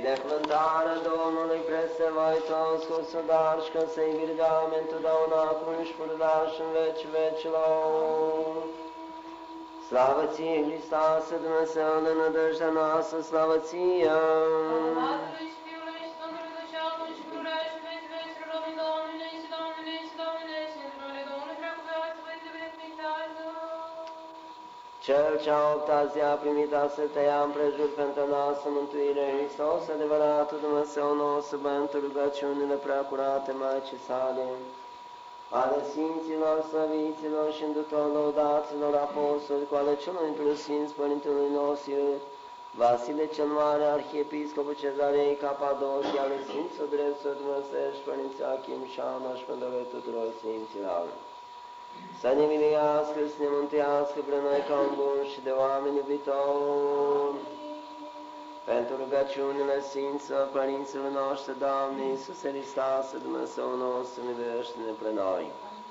Binecuvântarea Domnului preste voi toți cu sudar și că să-i virgam întotdeauna acum și pururea și în veci vecilor. Slavă ție, Hristoase, Dumnezeu de nădejdea noastră, slavă ție! Tatălui și Fiului și Sfântului Duh și acum și pururea și în veci vecilor. Amin. Doamne și Doamne și Doamne și în numele Domnului preacuvioasă, voi te binecuvântează. Cel ce-a opta zi a primit a să te ia împrejur pentru noastră mântuire, Hristos, adevăratul Dumnezeu nostru, pentru rugăciunile preacurate Maicii sale, ale Sfinților, Slăviților și îndutor lăudaților apostoli, cu ale celor preasfinți Părintelui nostru, Vasile cel Mare, Arhiepiscopul Cezarei Capadocia, ale Sfinților Dreptul Dumnezeiești, Părinții Achim și Ana și pentru tuturor Sfinților. Să ne miluiască, să ne mântuiască pre noi ca un bun și de oameni iubitori. Pentru rugăciunile Sfinților Părinților noștri, Doamne Iisuse Hristoase, Dumnezeu nostru, miluiește-ne pre noi.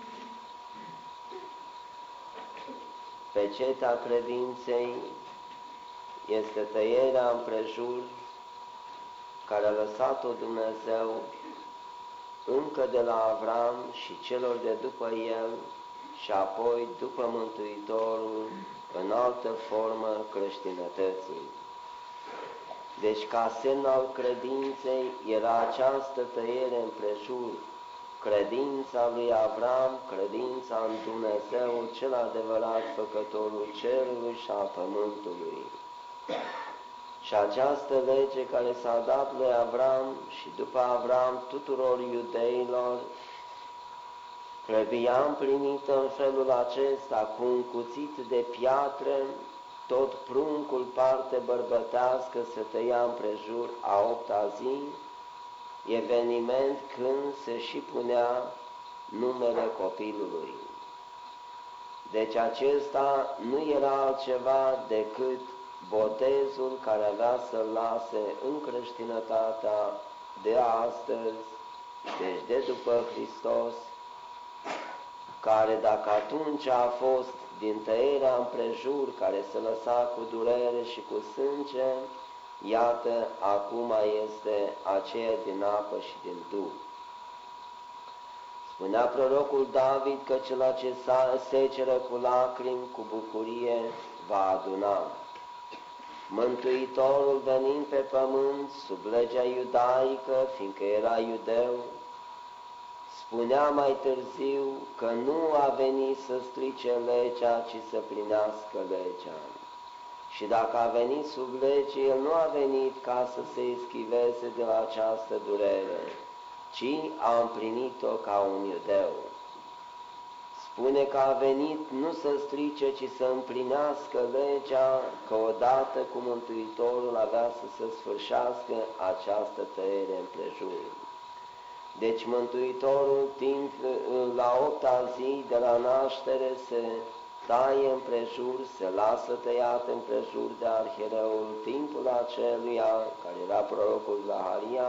Peceta credinței este tăierea împrejur care a lăsat-o Dumnezeu încă de la Avram și celor de după el și apoi după Mântuitorul în altă formă creștinătății. Deci ca semn al credinței era această tăiere împrejur, credința lui Avram, credința în Dumnezeu, cel adevărat Făcătorul cerului și a pământului. Și această lege care s-a dat lui Avram și după Avram tuturor iudeilor, trebuia împlinită în felul acesta, cu un cuțit de piatră, tot pruncul parte bărbătească se tăia împrejur a 8-a zi, eveniment când se și punea numele copilului. Deci acesta nu era altceva decât botezul care avea să-l lase în creștinătatea de astăzi, deci de după Hristos, care dacă atunci a fost din tăierea împrejur, care se lăsa cu durere și cu sânge, iată, acum este aceea din apă și din Duh. Spunea prorocul David că cel ce seceră cu lacrimi, cu bucurie, va aduna. Mântuitorul venind pe pământ, sub legea iudaică, fiindcă era iudeu, spunea mai târziu că nu a venit să strice legea, ci să plinească legea. Și dacă a venit sub lege, el nu a venit ca să se eschiveze de la această durere, ci a împlinit-o ca un iudeu. Spune că a venit nu să strice, ci să împlinească legea, că odată cu Mântuitorul avea să se sfârșească această tăiere împrejur. Deci Mântuitorul, timp la 8-a zi de la naștere, se taie împrejur, se lasă tăiat împrejur de arhiereul, timpul aceluia, care era prorocul Zaharia,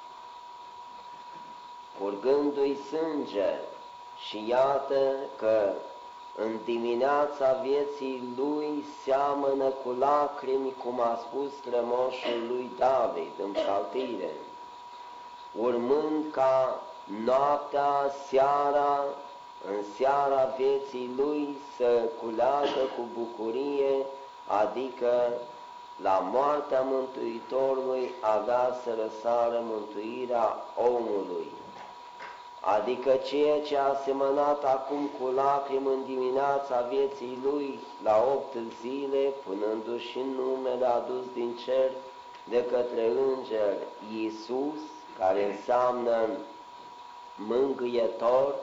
curgându-i sânge. Și iată că în dimineața vieții lui seamănă cu lacrimi, cum a spus strămoșul lui David în psaltire, urmând ca noaptea, seara, în seara vieții lui să culeagă cu bucurie, adică la moartea Mântuitorului avea să răsară mântuirea omului. Adică ceea ce a semănat acum cu lacrimi în dimineața vieții lui, la 8 zile, punându-și numele adus din cer de către înger Iisus, care înseamnă mângâietor,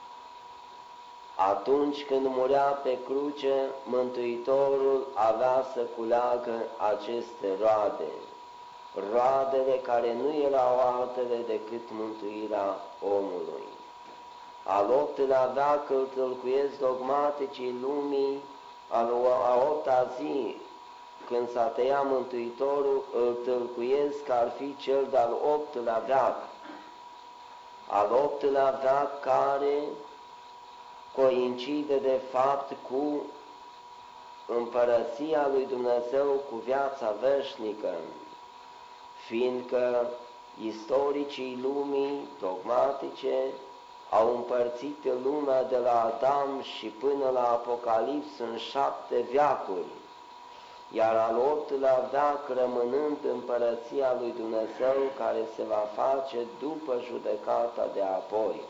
atunci când murea pe cruce, Mântuitorul avea să culeagă aceste roade. Roadele care nu erau altele decât mântuirea omului. Al 8-lea veac îl tâlcuiesc dogmaticii lumii, a 8-a zi, când s-a tăiat Mântuitorul, îl tâlcuiesc că ar fi cel de-al 8-lea veac. Al 8-lea veac care coincide de fapt cu împărăția lui Dumnezeu, cu viața veșnică, fiindcă istoricii lumii dogmatice au împărțit lumea de la Adam și până la Apocalips în 7 veacuri, iar al 8-lea veac rămânând împărăția lui Dumnezeu, care se va face după judecata de apoi.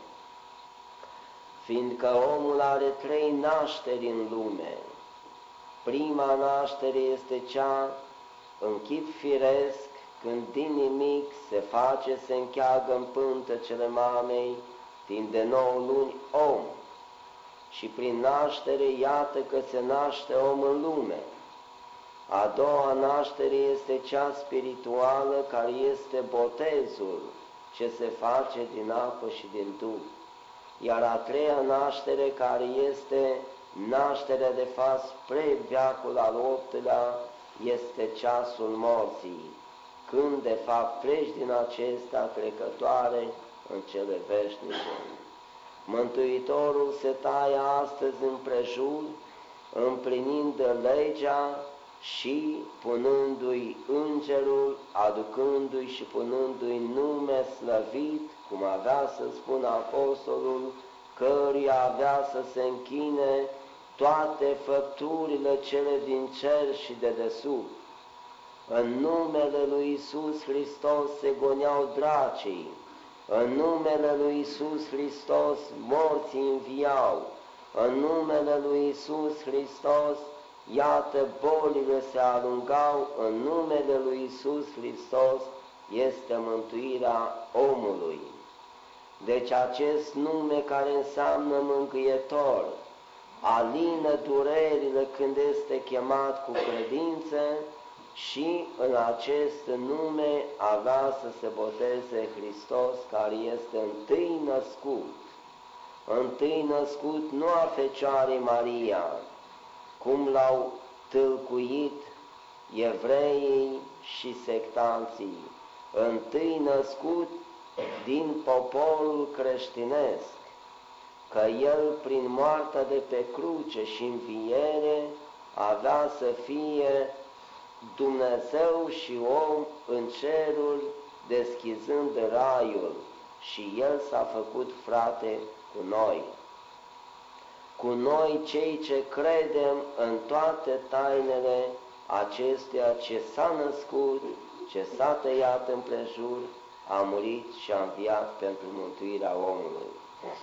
Fiindcă omul are 3 nașteri în lume, prima naștere este cea în chip firesc, când din nimic se încheagă în pântecele mamei, timp de 9 luni om, și prin naștere iată că se naște om în lume. A doua naștere este cea spirituală, care este botezul, ce se face din apă și din Duh. Iar a treia naștere, care este nașterea de fapt spre veacul al 8-lea, este ceasul morții, când de fapt treci din acesta trecătoare în cele veșnice. Mântuitorul se taie astăzi împrejur, împlinind legea și punându-i îngerul, aducându-i și punându-i nume slăvit, cum avea să spună apostolul, căruia avea să se închine toate făpturile cele din cer și de desubt. În numele lui Iisus Hristos se goneau dracii, în numele lui Iisus Hristos morții înviau, în numele lui Iisus Hristos, iată, bolile se alungau, în numele lui Iisus Hristos este mântuirea omului. Deci acest nume, care înseamnă mângâietor, alină durerile când este chemat cu credință, și în acest nume avea să se boteze Hristos, care este întâi născut. Întâi născut nu a Fecioarei Maria, cum l-au tâlcuit evreii și sectanții, întâi născut din poporul creștinesc, că el prin moartea de pe cruce și înviere avea să fie Dumnezeu și om în cerul, deschizând raiul, și el s-a făcut frate cu noi. Cu noi cei ce credem în toate tainele acestea, ce s-a născut, ce s-a tăiat împrejur, a murit și a înviat pentru mântuirea omului.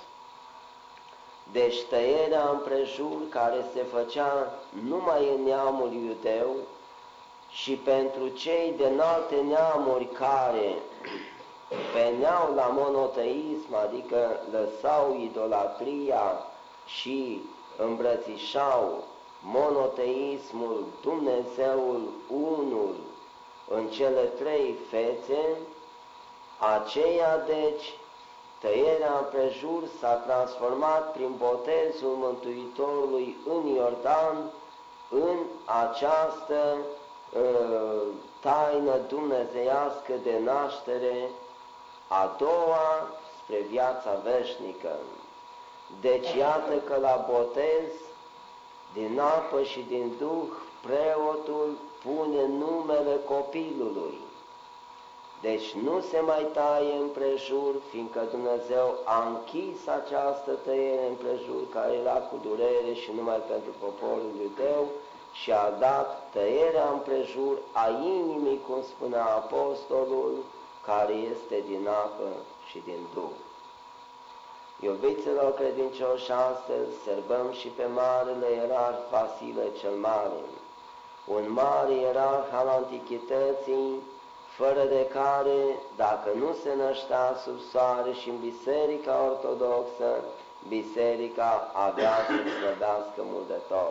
Deci tăierea împrejur, care se făcea numai în neamul iudeu, și pentru cei de înalte neamuri care veneau la monoteism, adică lăsau idolatria și îmbrățișau monoteismul, Dumnezeul unul în cele 3 fețe, aceea deci, tăierea împrejur s-a transformat prin botezul Mântuitorului în Iordan în această taină dumnezeiască de naștere, a doua spre viața veșnică. Deci iată că la botez, din apă și din Duh, preotul pune numele copilului. Deci nu se mai taie împrejur, fiindcă Dumnezeu a închis această tăiere împrejur, care era cu durere și numai pentru poporul iudeu, și a dat tăierea împrejur a inimii, cum spunea apostolul, care este din apă și din Duh. Iubiților credincioși, astăzi sărbăm și pe Marele Ierarh Vasile cel Mare, un mare ierarh al antichității, fără de care, dacă nu se năștea sub soare și în Biserica Ortodoxă, Biserica avea să-l slăbească mult de tot.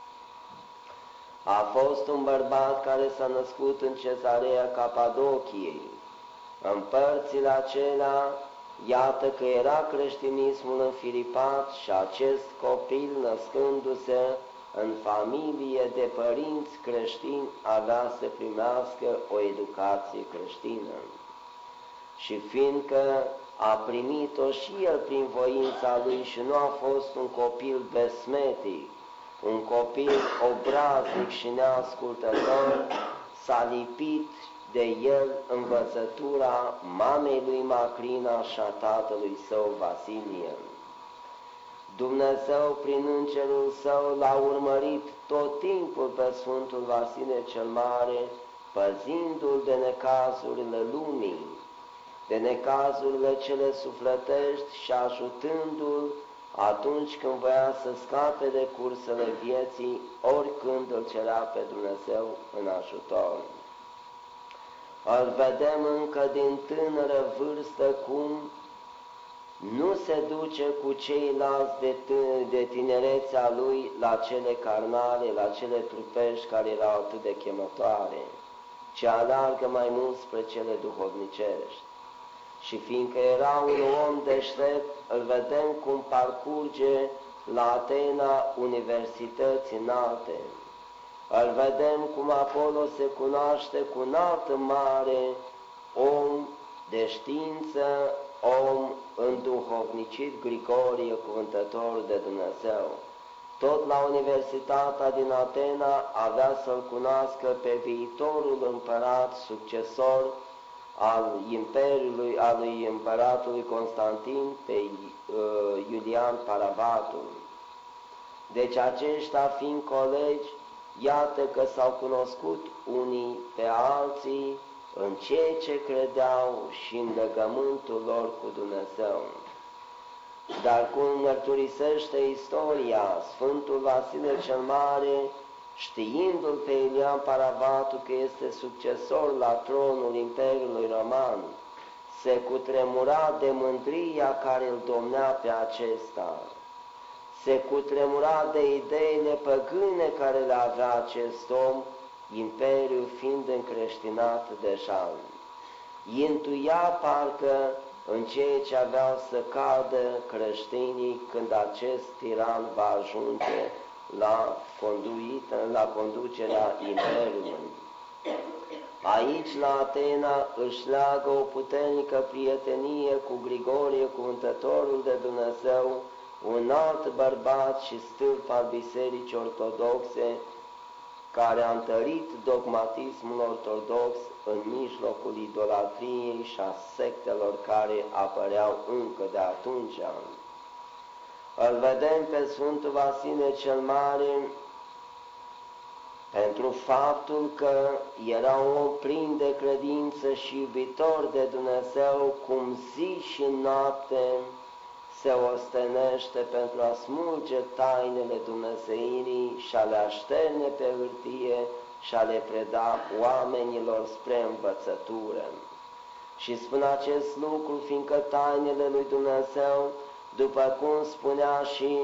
A fost un bărbat care s-a născut în Cezarea Capadociei. În părțile acelea, iată că era creștinismul înfiripat și acest copil, născându-se în familie de părinți creștini, avea să primească o educație creștină. Și fiindcă a primit-o și el prin voința lui și nu a fost un copil besmetic, un copil obraznic și neascultător, s-a lipit de el învățătura mamei lui Macrina și a tatălui său Vasilie. Dumnezeu, prin îngerul său, l-a urmărit tot timpul pe Sfântul Vasile cel Mare, păzindu-l de necazurile lumii, de necazurile cele sufletești și ajutându-l atunci când voia să scape de cursele vieții, oricând îl cerea pe Dumnezeu în ajutor. Îl vedem încă din tânără vârstă cum nu se duce cu ceilalți de tinerețea lui la cele carnale, la cele trupești care erau atât de chemătoare, ci aleargă mai mult spre cele duhovnicești. Și fiindcă era un om deștept, îl vedem cum parcurge la Atena universități înalte. Îl vedem cum acolo se cunoaște cu un alt mare om de știință, om înduhovnicit, Grigorie, cuvântător de Dumnezeu. Tot la Universitatea din Atena avea să-l cunoască pe viitorul împărat, succesor al Imperiului, al lui împăratului Constantin, pe Iulian Paravatul. Deci aceștia fiind colegi, iată că s-au cunoscut unii pe alții în ceea ce credeau și în legământul lor cu Dumnezeu. Dar cum mărturisește istoria, Sfântul Vasile cel Mare, știindu-l pe Iulian Paravatul că este succesor la tronul Imperiului Roman, se cutremura de mândria care îl domnea pe acesta, se cutremura de ideile păgâne care le avea acest om, imperiul fiind încreștinat deja. Intuia parcă în ceea ce aveau să cadă creștinii când acest tiran va ajunge la conducerea imperiului. Aici, la Atena, își leagă o puternică prietenie cu Grigorie, cuvântătorul de Dumnezeu, un alt bărbat și stâlp al Bisericii Ortodoxe, care a întărit dogmatismul ortodox în mijlocul idolatriei și a sectelor care apăreau încă de atunci. Îl vedem pe Sfântul Vasile cel Mare pentru faptul că era un om plin de credință și iubitor de Dumnezeu, cum zi și noapte se ostenește pentru a smulge tainele Dumnezeirii și a le așterne pe hârtie și a le preda oamenilor spre învățătură. Și spun acest lucru, fiindcă tainele lui Dumnezeu, după cum spunea și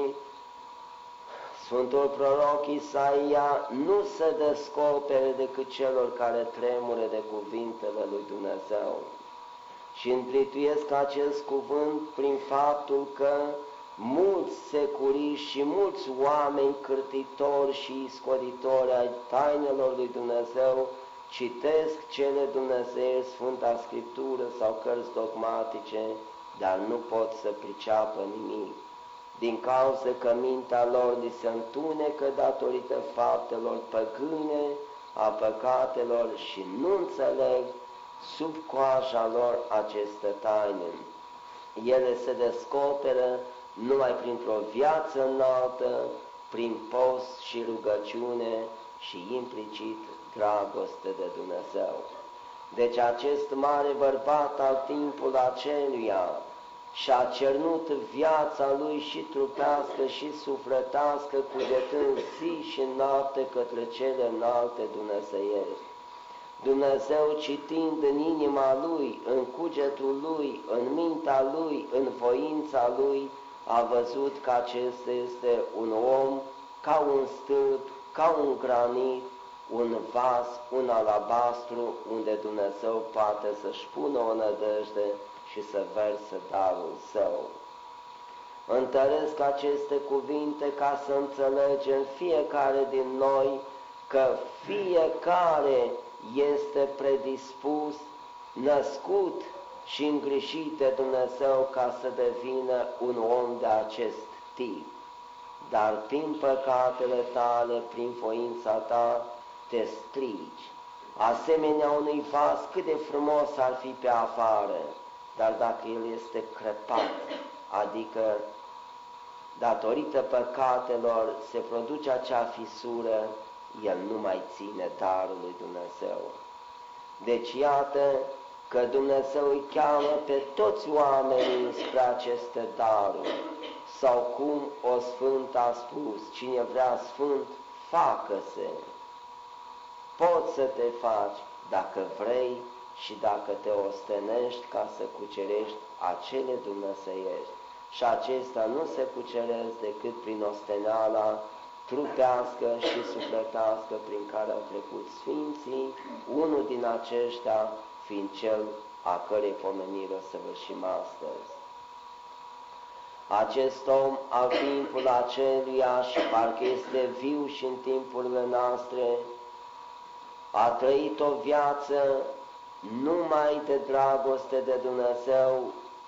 Sfântul Proroc Isaia, nu se descopere decât celor care tremure de cuvintele lui Dumnezeu. Și întrituiesc acest cuvânt prin faptul că mulți securiști și mulți oameni cârtitori și iscoditori ai tainelor lui Dumnezeu citesc cele Dumnezeu, Sfânta Scriptură sau cărți dogmatice, dar nu pot să priceapă nimic, din cauza că mintea lor li se întunecă datorită faptelor păgâne, a păcatelor și nu înțeleg sub coaja lor aceste taine. Ele se descoperă numai printr-o viață înaltă, prin post și rugăciune și implicit dragoste de Dumnezeu. Deci acest mare bărbat al timpului aceluia și-a cernut viața lui și trupească și sufletească, cugetând zi și noapte către cele înalte dumnezeiești. Dumnezeu, citind în inima lui, în cugetul lui, în mintea lui, în voința lui, a văzut că acesta este un om ca un stâlp, ca un granit, un vas, un alabastru, unde Dumnezeu poate să-și pună o nădejde și să verse darul său. Întăresc aceste cuvinte ca să înțelegem fiecare din noi că fiecare este predispus, născut și îngrijit de Dumnezeu ca să devină un om de acest tip. Dar prin păcatele tale, prin voința ta, te strici. asemenea unui vas cât de frumos ar fi pe afară, dar dacă el este crăpat, adică datorită păcatelor se produce acea fisură, el nu mai ține darul lui Dumnezeu. Deci iată că Dumnezeu îi cheamă pe toți oamenii spre aceste daruri. Sau cum o sfânt a spus, cine vrea sfânt, facă-se. Poți să te faci dacă vrei și dacă te ostenești ca să cucerești acele dumnezeiești. Și acestea nu se cuceresc decât prin osteneala trupească și sufletească prin care au trecut Sfinții, unul din aceștia fiind cel a cărei pomenire o să vârșim astăzi. Acest om al timpul aceluia și parcă este viu și în timpurile noastre, a trăit o viață numai de dragoste de Dumnezeu,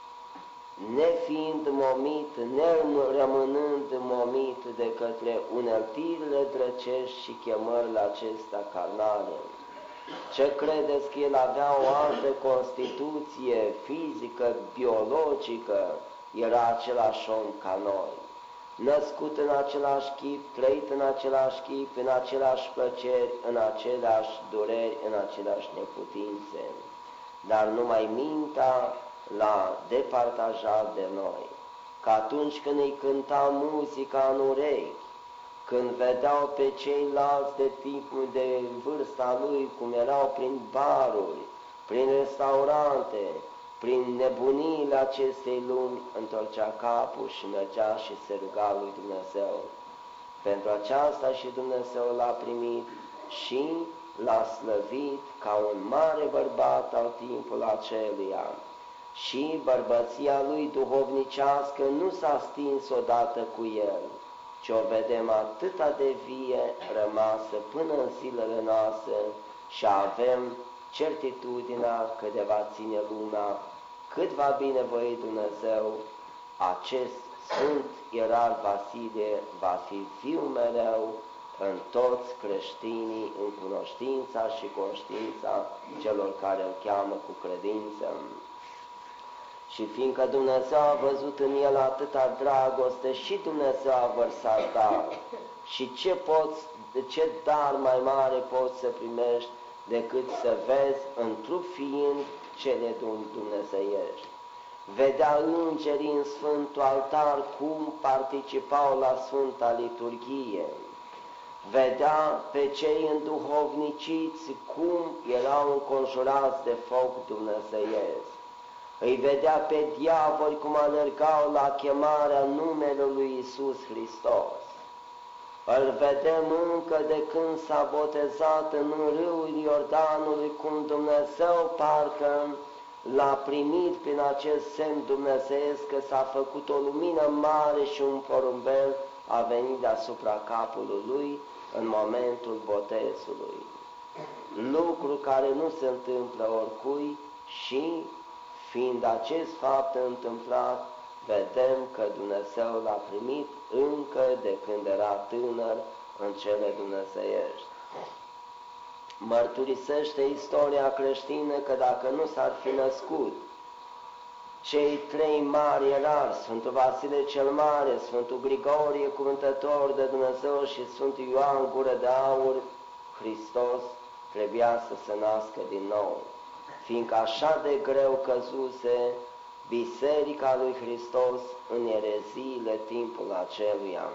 nefiind momit, nerămânând momit de către uneltirile drăcești și chemările acestea carnale. Ce credeți că el avea o altă constituție fizică, biologică? Era același om ca noi, născut în același chip, trăit în același chip, în aceleași plăceri, în aceleași dureri, în aceleași neputințe. Dar numai mintea l-a departajat de noi, că atunci când îi cânta muzica în urechi, când vedeau pe ceilalți de tipul de vârsta lui, cum erau prin baruri, prin restaurante, prin nebuniile acestei lumi, întorcea capul și mergea și se ruga lui Dumnezeu. Pentru aceasta și Dumnezeu l-a primit și l-a slăvit ca un mare bărbat al timpului aceluia. Și bărbăția lui duhovnicească nu s-a stins odată cu el, ci o vedem atâta de vie rămasă până în zilele noastre și avem certitudinea că de va ține lumea cât va binevoi Dumnezeu, acest Sfânt Ierarh Vasilie va fi viu mereu în toți creștinii, în cunoștința și conștiința celor care îl cheamă cu credință. Și fiindcă Dumnezeu a văzut în el atâta dragoste, și Dumnezeu a vărsat dar. Și ce dar mai mare poți să primești decât să vezi în trup fiind cele dumnezeiești. Vedea îngerii în Sfântul Altar cum participau la Sfânta Liturghie. Vedea pe cei înduhovniciți cum erau înconjurați de foc dumnezeiesc. Îi vedea pe diavoli cum alergau la chemarea numelui lui Iisus Hristos. Îl vedem încă de când s-a botezat în râul Iordanului, cum Dumnezeu parcă l-a primit prin acest semn dumnezeiesc, că s-a făcut o lumină mare și un porumbel a venit deasupra capului lui în momentul botezului. Lucru care nu se întâmplă oricui și, fiind acest fapt întâmplat, vedem că Dumnezeu l-a primit încă de când era tânăr în cele dumnezeiești. Mărturisește istoria creștină că dacă nu s-ar fi născut cei trei mari erari, Sfântul Vasile cel Mare, Sfântul Grigorie, cuvântător de Dumnezeu, și Sfântul Ioan, gură de aur, Hristos trebuia să se nască din nou, fiindcă așa de greu căzuse Biserica lui Hristos în ereziile timpul aceluia.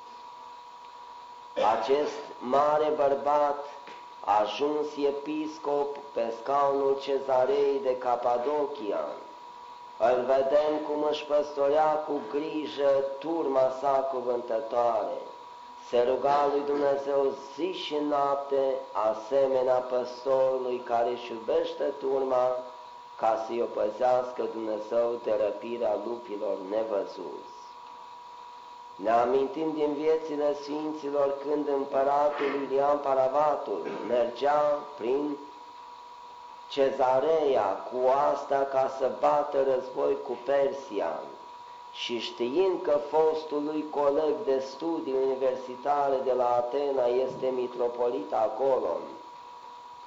Acest mare bărbat a ajuns episcop pe scaunul Cezarei de Capadocia. Îl vedem cum își păstorea cu grijă turma sa cuvântătoare. Se ruga lui Dumnezeu zi și noapte, asemenea păstorului care își iubește turma, ca să-i o păzească Dumnezeu de răpirea lupilor nevăzuți. Ne amintim din viețile Sfinților când împăratul Iulian Paravatul mergea prin Cezarea cu oastea ca să bată război cu Persia și știind că fostul lui coleg de studii universitare de la Atena este mitropolit acolo,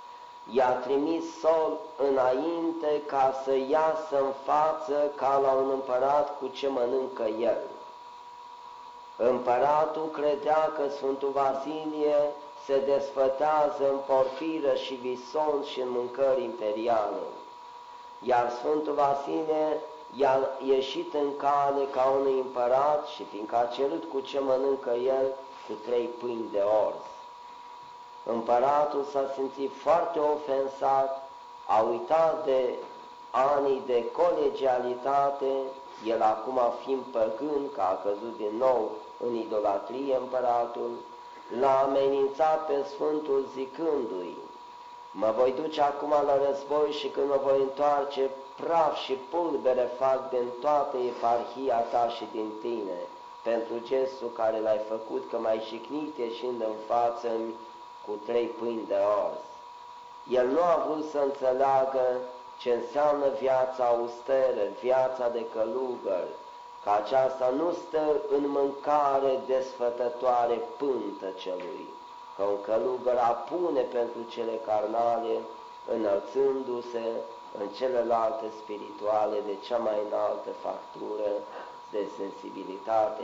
i-a trimis sol înainte ca să iasă în față ca la un împărat cu ce mănâncă el. Împăratul credea că Sfântul Vasilie se desfătează în porfiră și vison și în mâncări imperiale, iar Sfântul Vasilie i-a ieșit în cale ca un împărat și fiindcă a cerut cu ce mănâncă el, cu 3 pâini de orz. Împăratul s-a simțit foarte ofensat, a uitat de anii de colegialitate, el acum fiind păgân, că a căzut din nou în idolatrie împăratul, l-a amenințat pe Sfântul zicându-i: mă voi duce acum la război și când mă voi întoarce, praf și pulbere fac din toată eparhia ta și din tine, pentru gestul care l-ai făcut, că m-ai jignit ieșind în față cu 3 pâini de orz. El nu a vrut să înțeleagă ce înseamnă viața austeră, viața de călugăr, că aceasta nu stă în mâncare desfătătoare pântecelui, că un călugăr apune pentru cele carnale, înălțându-se în celelalte spirituale de cea mai înaltă factură de sensibilitate.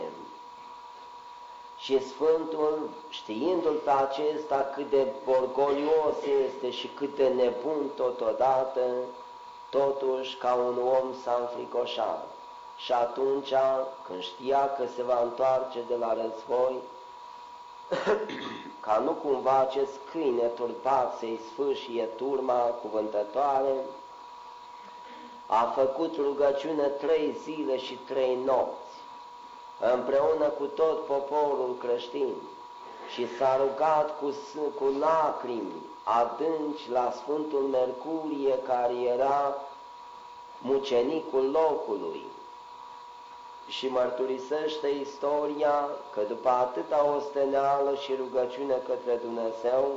Și Sfântul, știindu-l pe acesta cât de borgolios este și cât de nebun totodată, totuși ca un om s-a înfricoșat. Și atunci, când știa că se va întoarce de la război, ca nu cumva acest câine turbat să-i sfâșie turma cuvântătoare, a făcut rugăciune 3 zile și 3 nopți, împreună cu tot poporul creștin, și s-a rugat cu lacrimi adânci la Sfântul Mercurie, care era mucenicul locului. Și mărturisește istoria că după atâta osteneală și rugăciune către Dumnezeu,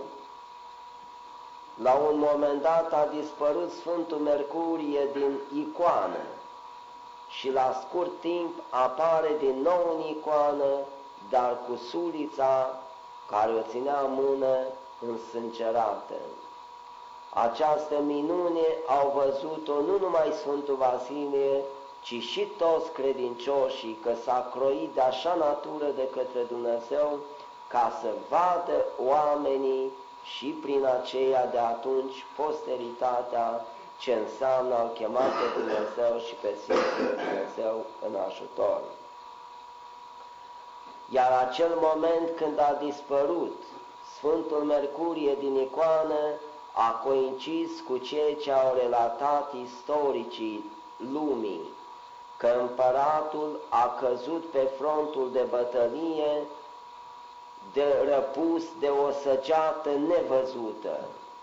la un moment dat a dispărut Sfântul Mercurie din icoană și la scurt timp apare din nou în icoană, dar cu sulița care o ținea în mână însângerată. Această minune au văzut-o nu numai Sfântul Vasilie, ci și toți credincioșii, că s-a croit de așa natură de către Dumnezeu, ca să vadă oamenii și prin aceea de atunci posteritatea ce înseamnă a chema pe Dumnezeu și pe Sfântul Dumnezeu în ajutor. Iar acel moment când a dispărut Sfântul Mercurie din icoană a coincis cu ceea ce au relatat istoricii lumii, că împăratul a căzut pe frontul de bătălie, răpus de o săgeată nevăzută.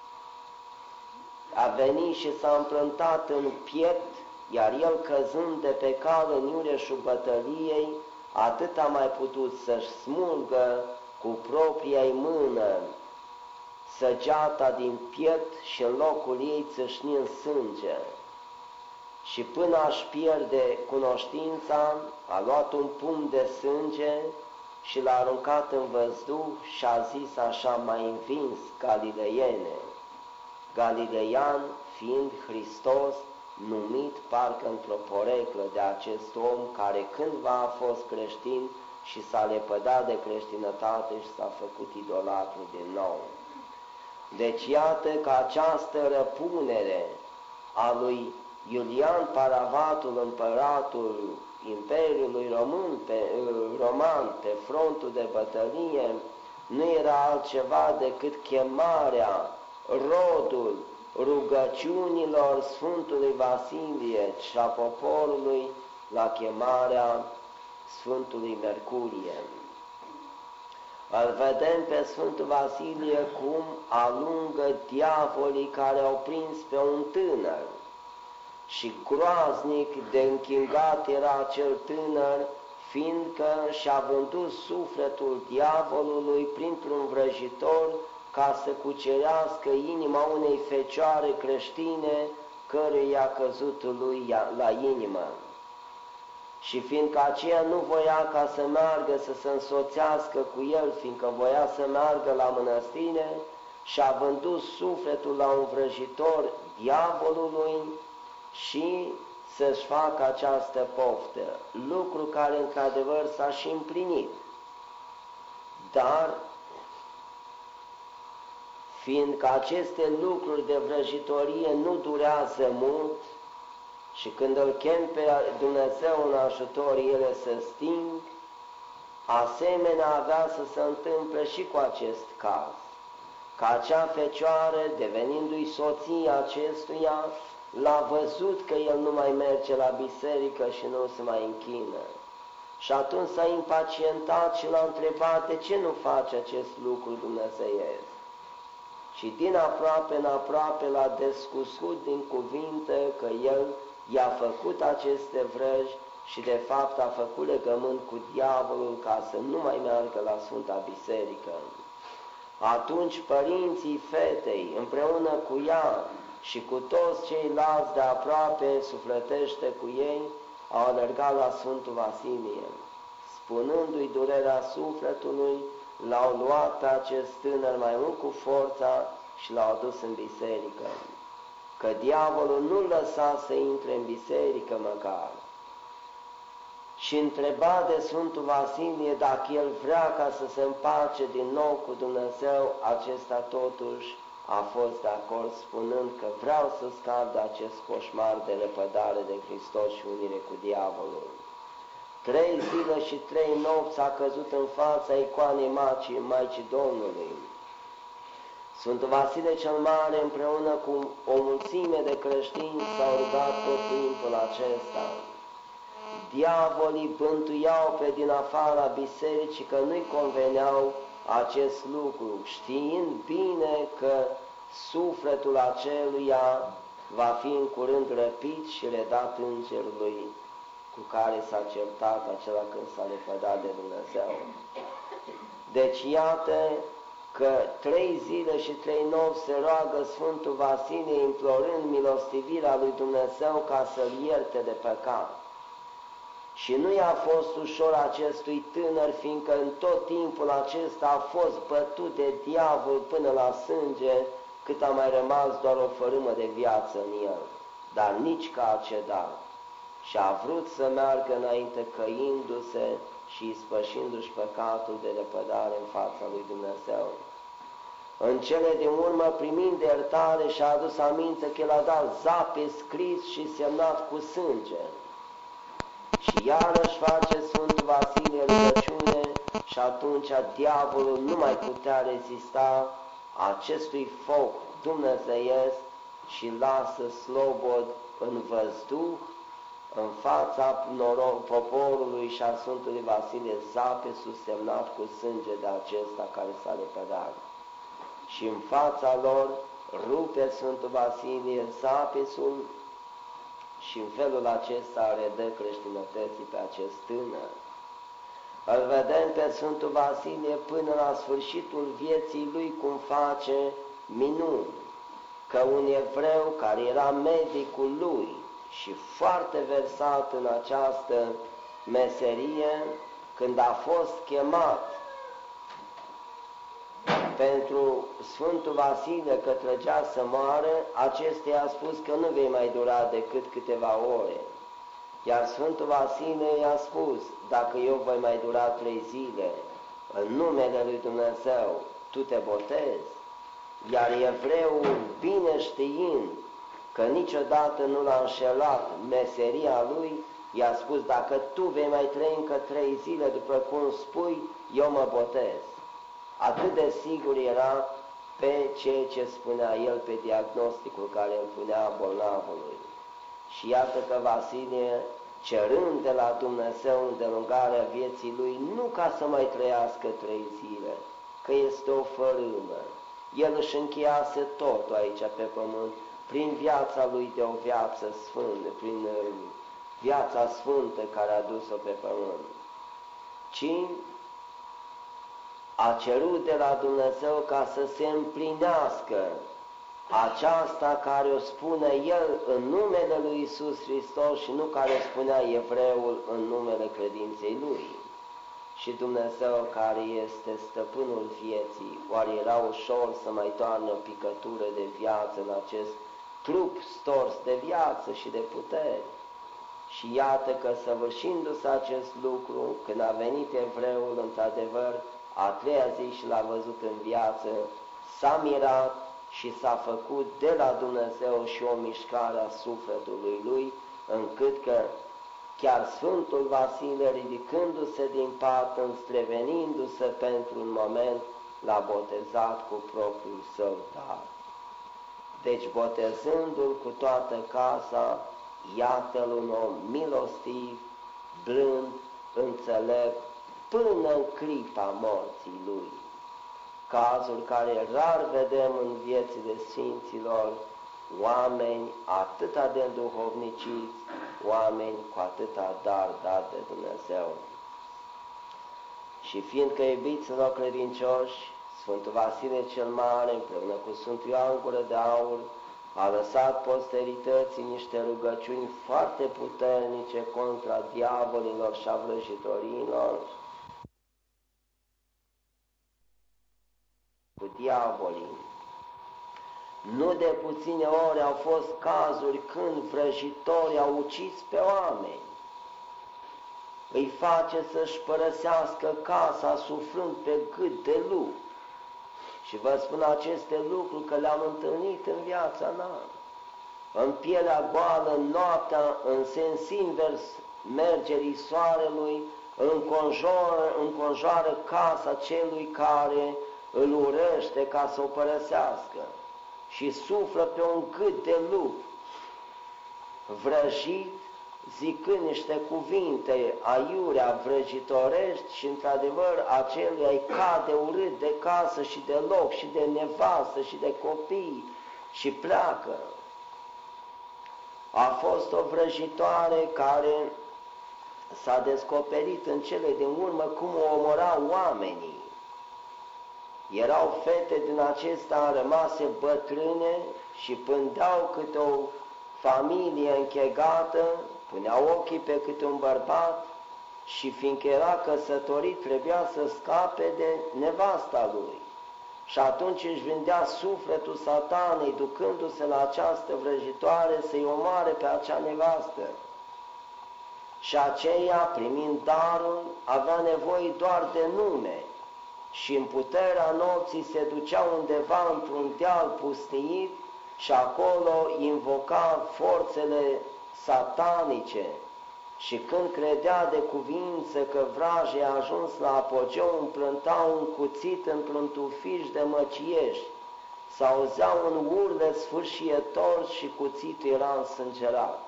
A venit și s-a împrântat în piept, iar el, căzând de pe cal în iureșul bătăliei, atât a mai putut să-și smulgă cu propria-i mână săgeata din piept și în locul ei țâșnind sânge. Și până aș pierde cunoștința, a luat un pumn de sânge și l-a aruncat în văzduh și a zis așa: mai învins, Galileiene, Galileian fiind Hristos, numit parcă într-o poreclă de acest om care cândva a fost creștin și s-a lepădat de creștinătate și s-a făcut idolatru din nou. Deci iată că această răpunere a lui Iulian Paravatul, împăratul Imperiului Roman pe frontul de bătălie, nu era altceva decât chemarea, rodul rugăciunilor Sfântului Vasilie și a poporului la chemarea Sfântului Mercurie. Îl vedem pe Sfântul Vasilie cum alungă diavolii care au prins pe un tânăr. Și groaznic de închingat era acel tânăr, fiindcă și-a vândut sufletul diavolului printr-un vrăjitor ca să cucerească inima unei fecioare creștine căruia i-a căzut lui la inimă. Și fiindcă aceea nu voia ca să meargă să se însoțească cu el, fiindcă voia să meargă la mănăstire, și-a vândut sufletul la un vrăjitor diavolului și să-și facă această poftă, lucru care într-adevăr s-a și împlinit. Dar, fiindcă aceste lucruri de vrăjitorie nu durează mult și când îl chem pe Dumnezeu în ajutor, ele se sting, asemenea avea să se întâmple și cu acest caz, că acea fecioară, devenindu-i soția acestuia, l-a văzut că el nu mai merge la biserică și nu se mai închină. Și atunci s-a impacientat și l-a întrebat de ce nu face acest lucru dumnezeiesc. Și din aproape în aproape l-a descusut din cuvinte că el i-a făcut aceste vrăji și de fapt a făcut legământ cu diavolul ca să nu mai meargă la Sfânta Biserică. Atunci părinții fetei, împreună cu ea și cu toți ceilalți de aproape sufletește cu ei, au alergat la Sfântul Vasilie. Spunându-i durerea sufletului, l-au luat pe acest tânăr mai mult cu forța și l-au adus în biserică. Că diavolul nu-l lăsa să intre în biserică măcar. Și întreba de Sfântul Vasilie dacă el vrea ca să se împace din nou cu Dumnezeu, acesta totuși a fost de acord, spunând că vreau să scap de acest coșmar de lepădare de Hristos și unire cu diavolul. 3 zile și 3 nopți a căzut în fața icoanei Maicii Domnului. Sfântul Vasile cel Mare împreună cu o mulțime de creștini s-au rugat tot timpul acesta. Diavolii bântuiau pe din afara bisericii că nu-i conveneau acest lucru, știind bine că sufletul aceluia va fi în curând răpit și redat îngerului cu care s-a certat acela când s-a lepădat de Dumnezeu. Deci iată că 3 zile și 3 nopți se roagă Sfântul Vasilie implorând milostivirea lui Dumnezeu ca să-l ierte de păcat. Și nu i-a fost ușor acestui tânăr, fiindcă în tot timpul acesta a fost bătut de diavol până la sânge, cât a mai rămas doar o fărâmă de viață în el, dar nici că a cedat. Și a vrut să meargă înainte căindu-se și ispășindu-și păcatul de lepădare în fața lui Dumnezeu. În cele din urmă, primind de iertare, și-a adus aminte că el a dat zape scris și semnat cu sânge. Și iarăși face Sfântul Vasilie rugăciune și atunci diavolul nu mai putea rezista acestui foc dumnezeiesc și lasă slobod în văzduh în fața poporului și a Sfântului Vasilie zape susemnat cu sânge de acesta care s-a lepădat. Și în fața lor rupe Sfântul Vasilie zapesul și în felul acesta redă creștinătății pe acest tânăr. Îl vedem pe Sfântul Vasilie până la sfârșitul vieții lui cum face minuni, că un evreu care era medicul lui și foarte versat în această meserie, când a fost chemat pentru Sfântul Vasilie că trăgea să moară, acesta i-a spus că nu vei mai dura decât câteva ore. Iar Sfântul Vasilie i-a spus, dacă eu voi mai dura 3 zile, în numele lui Dumnezeu, tu te botezi. Iar evreul, bine știind că niciodată nu l-a înșelat meseria lui, i-a spus, dacă tu vei mai trăi încă 3 zile, după cum spui, eu mă botez. Atât de sigur era pe ceea ce spunea el, pe diagnosticul care îl punea bolnavului. Și iată că Vasilie, cerând de la Dumnezeu îndelungarea vieții lui, nu ca să mai trăiască 3 zile, că este o fărâmă. El își încheiase totul aici pe pământ, prin viața lui de o viață sfântă, prin viața sfântă care a dus-o pe pământ, ci a cerut de la Dumnezeu ca să se împlinească aceasta care o spune El în numele lui Iisus Hristos și nu care o spunea evreul în numele credinței Lui. și Dumnezeu care este stăpânul vieții, oare era ușor să mai toarnă o picătură de viață în acest trup stors de viață și de putere? Și iată că, săvârșindu-se acest lucru, când a venit evreul, într-adevăr, a treia zi și l-a văzut în viață, s-a mirat și s-a făcut de la Dumnezeu și o mișcare a sufletului lui, încât că chiar Sfântul Vasile, ridicându-se din pat, înstrevenindu-se pentru un moment, l-a botezat cu propriul său dar. Deci, botezându-l cu toată casa, iată-l un om milostiv, blând, înțelept, până în clipa morții lui. Cazuri care rar vedem în viețile Sfinților, oameni atâta de înduhovniciți, oameni cu atâta dar dat de Dumnezeu. Și fiindcă, iubiților credincioși, Sfântul Vasile cel Mare, împreună cu Sfântul Ioan Gură de Aur, a lăsat posterității niște rugăciuni foarte puternice contra diavolilor și a vrăjitorilor, cu diavolii. Nu de puține ori au fost cazuri când vrăjitorii au ucis pe oameni. Îi face să-și părăsească casa suflând pe gât de lup. Și vă spun aceste lucruri că le-am întâlnit în viața mea. În pielea goală, noaptea, în sens invers, mergerii soarelui, înconjoară casa celui care îl urăște ca să o părăsească și suflă pe un gât de lup, vrăjit, zicând niște cuvinte aiurea vrăjitorești și, într-adevăr, acelui îi cade urât de casă și de loc și de nevastă și de copii și pleacă. A fost o vrăjitoare care s-a descoperit în cele din urmă cum o omora oamenii. Erau fete din acestea rămase bătrâne și pândeau câte o familie închegată, puneau ochii pe câte un bărbat și fiindcă era căsătorit trebuia să scape de nevasta lui. Și atunci își vindea sufletul Satanei, ducându-se la această vrăjitoare să-i omoare pe acea nevastă. Și aceea, primind darul, avea nevoie doar de nume și în puterea nopții se ducea undeva într-un deal pustiit și acolo invoca forțele satanice și când credea de cuvință că vrajii a ajuns la apogeu, împlânta un cuțit într-un tufiș de măcieș, s-auzea un urlet sfârșietor și cuțitul era însângerat.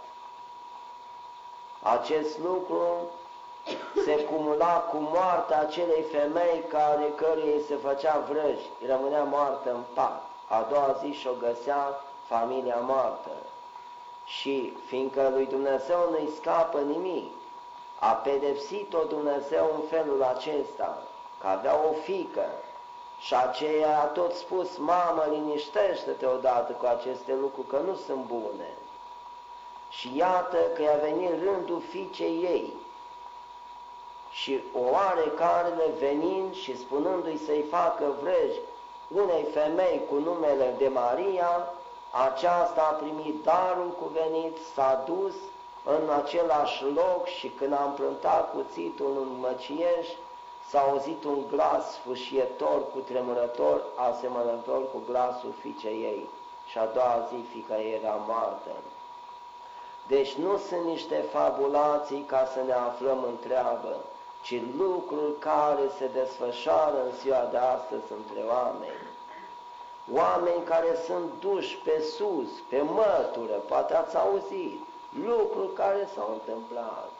Acest lucru se cumula cu moartea acelei femei căreia îi se făcea vrăji, rămânea moartă în pat. A doua zi și-o găsea familia moartă. Și fiindcă lui Dumnezeu nu-i scapă nimic, a pedepsit-o Dumnezeu în felul acesta, că avea o fiică și aceea a tot spus: mamă, liniștește-te odată cu aceste lucruri, că nu sunt bune. Și iată că i-a venit rândul fiicei ei și oarecarele venind și spunându-i să-i facă vrăji unei femei cu numele de Maria, aceasta a primit darul cuvenit, s-a dus în același loc și când a împrântat cuțitul în măcieș, s-a auzit un glas sfâșietor, cutremurător, asemănător cu glasul fiicei ei. Și a doua zi fiica ei era moartă. Deci nu sunt niște fabulații ca să ne aflăm în treabă, ci lucruri care se desfășoară în ziua de astăzi între oameni. Oameni care sunt duși pe sus, pe mătură, poate ați auzit, lucruri care s-au întâmplat.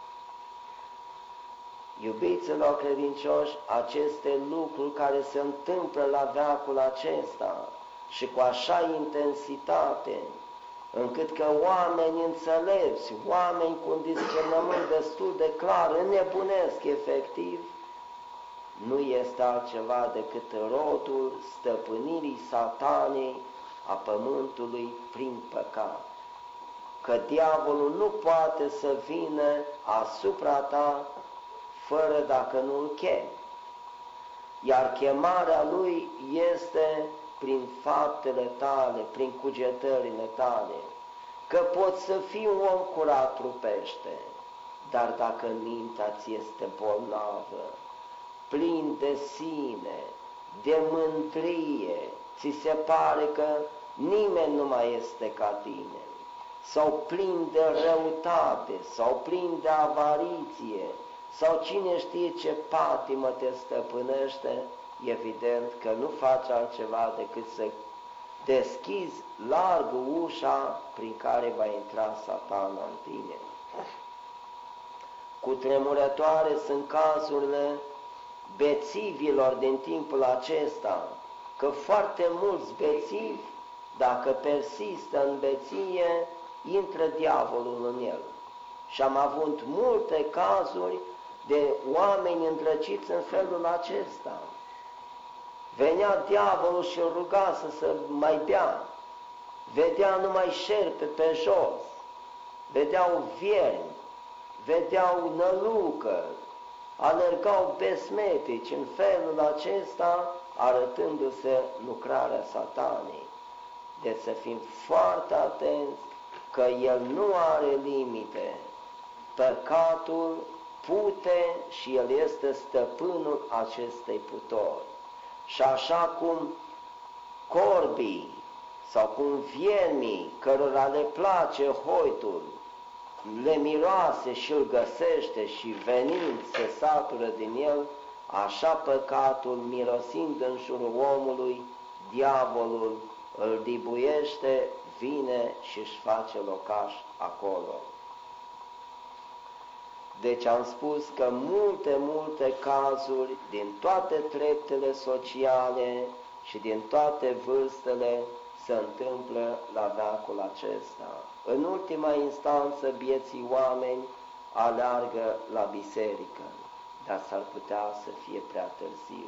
Iubiților credincioși, aceste lucruri care se întâmplă la veacul acesta și cu așa intensitate, încât că oameni înțelepți, oameni cu un discernământ destul de clar, înnebunesc efectiv, nu este altceva decât rodul stăpânirii Satanei a pământului prin păcat. Că diavolul nu poate să vină asupra ta fără dacă nu-l chemi. Iar chemarea lui este prin faptele tale, prin cugetările tale, că poți să fii un om curat trupește, dar dacă mintea ți este bolnavă, plin de sine, de mândrie, ți se pare că nimeni nu mai este ca tine, sau plin de răutate, sau plin de avariție, sau cine știe ce patimă te stăpânește, evident că nu faci altceva decât să deschizi larg ușa prin care va intra Satana în tine. Cutremurătoare sunt cazurile bețivilor din timpul acesta, că foarte mulți bețivi, dacă persistă în beție, intră diavolul în el. Și am avut multe cazuri de oameni îndrăciți în felul acesta. Venea diavolul și îl ruga să mai bea, vedea numai șerpe pe jos, vedeau viermi, vedeau nălucări, alergau besmetici în felul acesta, arătându-se lucrarea Satanei. Deci să fim foarte atenți că el nu are limite. Păcatul pute și el este stăpânul acestei putori. Și așa cum corbii sau cum viermii cărora le place hoitul, le miroase și îl găsește și venind se satură din el, așa păcatul, mirosind în jurul omului, diavolul îl dibuiește, vine și își face locaș acolo. Deci am spus că multe cazuri din toate treptele sociale și din toate vârstele se întâmplă la veacul acesta. În ultima instanță, bieții oameni aleargă la biserică, dar s-ar putea să fie prea târziu.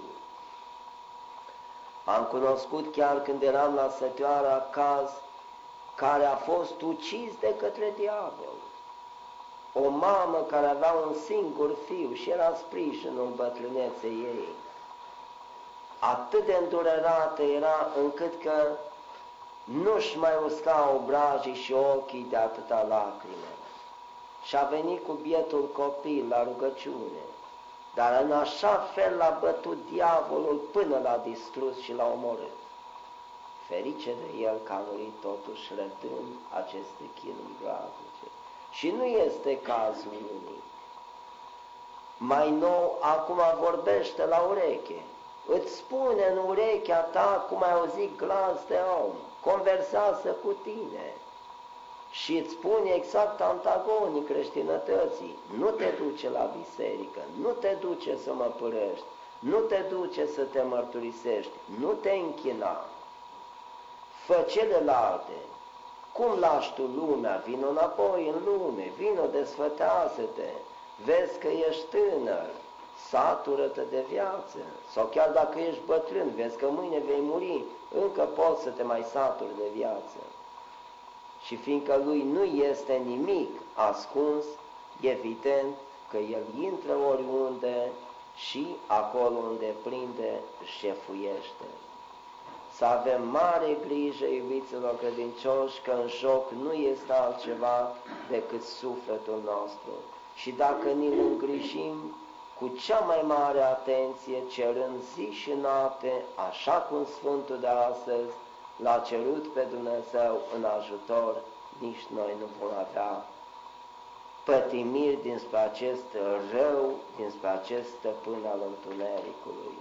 Am cunoscut chiar când eram la Sătioara caz care a fost ucis de către diavol. O mamă care avea un singur fiu și era sprijinul bătrâneței ei. Atât de îndurerată era încât că nu-și mai usca obrajii și ochii de atâta lacrime. Și a venit cu bietul copil la rugăciune, dar în așa fel l-a bătut diavolul până l-a distrus și l-a omorât. Ferice de el că a murit totuși rătând aceste chinuri groaznice. Și nu este cazul unic. Mai nou, acum vorbește la ureche. Îți spune în urechea ta cum ai auzit glas de om, conversează cu tine și îți spune exact antagonic creștinătății. Nu te duce la biserică, nu te duce să mă părăști, nu te duce să te mărturisești, nu te închina. Fă celelalte. Cum lași tu lumea? Vino înapoi în lume, vino, desfătează-te, vezi că ești tânăr, satură-te de viață. Sau chiar dacă ești bătrân, vezi că mâine vei muri, încă poți să te mai saturi de viață. Și fiindcă lui nu este nimic ascuns, evident că el intră oriunde și acolo unde prinde, șefuiește. Să avem mare grijă, iubiților credincioși, că în joc nu este altceva decât sufletul nostru. Și dacă ne-l îngrijim cu cea mai mare atenție, cerând zi și noapte, așa cum Sfântul de astăzi l-a cerut pe Dumnezeu în ajutor, nici noi nu vom avea pătimiri dinspre acest rău, dinspre acest stăpân al întunericului.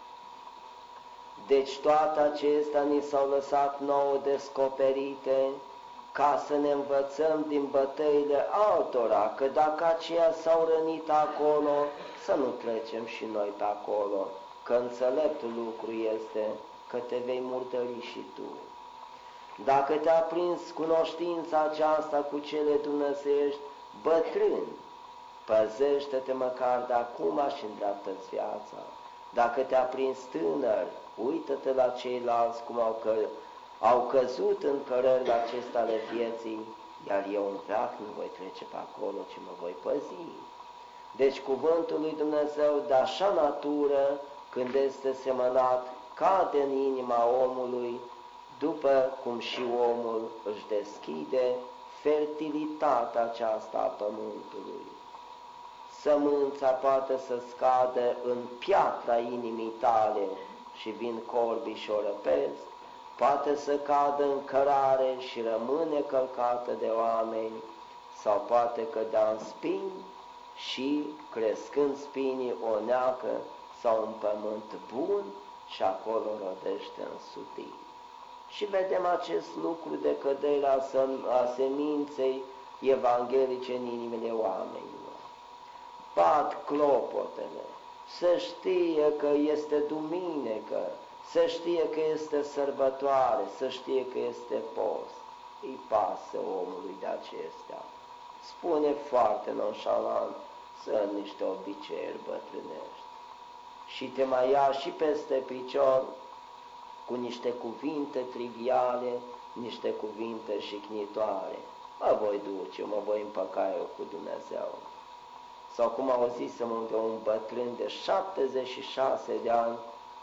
Deci toate acestea ni s-au lăsat nouă descoperite ca să ne învățăm din bătăile altora, că dacă aceia s-au rănit acolo, să nu trecem și noi pe acolo, că înțeleptul lucru este că te vei murdări și tu. Dacă te-a prins cunoștința aceasta cu cele dumnezeiești, bătrân, păzește-te măcar de acum și îndreaptă-ți viața. Dacă te-a prins tânăr, uită-te la ceilalți cum au căzut în cărările acestea ale vieții, iar eu în veac nu voi trece pe acolo, ci mă voi păzi. Deci cuvântul lui Dumnezeu de așa natură, când este semănat, cade în inima omului, după cum și omul își deschide fertilitatea aceasta a pământului. Sămânța poate să scadă în piatra inimii tale și vin corbii și o răpesc, poate să cadă în cărare și rămâne călcată de oameni, sau poate cădea în spini și, crescând spinii, o neacă sau un pământ bun și acolo rodește în sutii. Și vedem acest lucru de căderea a seminței evanghelice în inimile oamenilor. Bat clopotele, să știe că este duminică, să știe că este sărbătoare, să știe că este post. Îi pasă omului de acestea. Spune foarte nonșalant, sunt niște obiceiuri bătrânești. Și te mai ia și peste picior cu niște cuvinte triviale, niște cuvinte șicnitoare. Mă voi duce, mă voi împăca eu cu Dumnezeu. Sau cum auzisem de un bătrân de 76 de ani,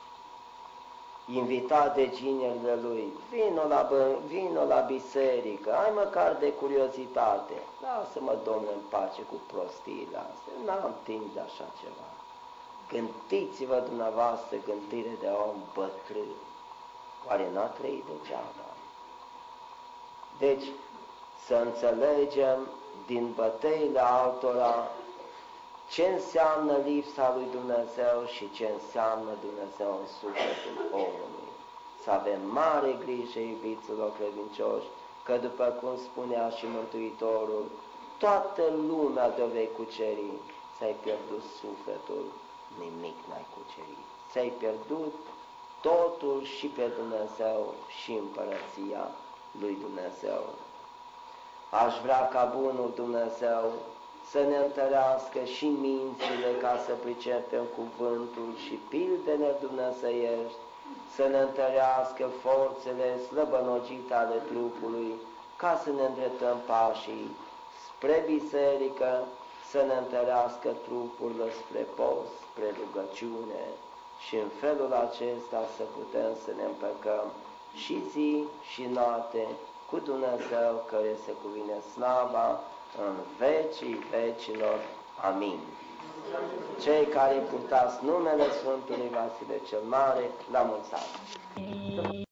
invitat de ginerile lui, vino la biserică, ai măcar de curiozitate. Lasă-mă, Domnule, în pace cu prostiile astea, n-am timp de așa ceva. Gândiți-vă dumneavoastră gândire de om bătrân. Oare n-a trăit degeaba? Deci, să înțelegem din bătăile altora ce înseamnă lipsa lui Dumnezeu și ce înseamnă Dumnezeu în sufletul omului. Să avem mare grijă, iubiților credincioși, că după cum spunea și Mântuitorul, toată lumea de-o vei cuceri, ți-ai pierdut sufletul, nimic n-ai cucerit. Ți-ai pierdut totul și pe Dumnezeu și împărăția lui Dumnezeu. Aș vrea ca bunul Dumnezeu să ne întărească și mințile ca să pricepem cuvântul și pildele dumnezeiești, să ne întărească forțele slăbănogite ale trupului, ca să ne îndreptăm pașii spre biserică, să ne întărească trupurile spre post, spre rugăciune și în felul acesta să putem să ne împăcăm și zi și noapte cu Dumnezeu, care se cuvine slava în vecii vecilor. Amin. Cei care purtați numele Sfântului Vasile cel Mare, la mulți ani!